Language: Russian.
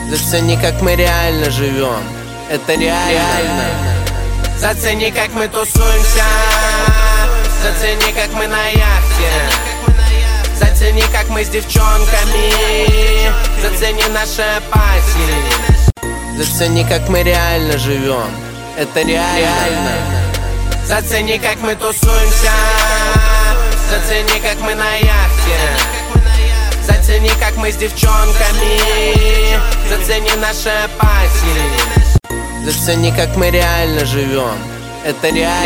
Зацени, как мы реально живем. Это реально. Зацени, как мы тусуемся. Зацени, как мы на яхте. Зацени, как мы с девчонками. Зацени наши пати. Зацени, как мы реально живем. Это реально. Зацени, как мы тусуемся. Зацени, как мы на яхте. Зацени, как мы с девчонками. Зацени наши пати. Зацени, как мы реально живем. Это реально.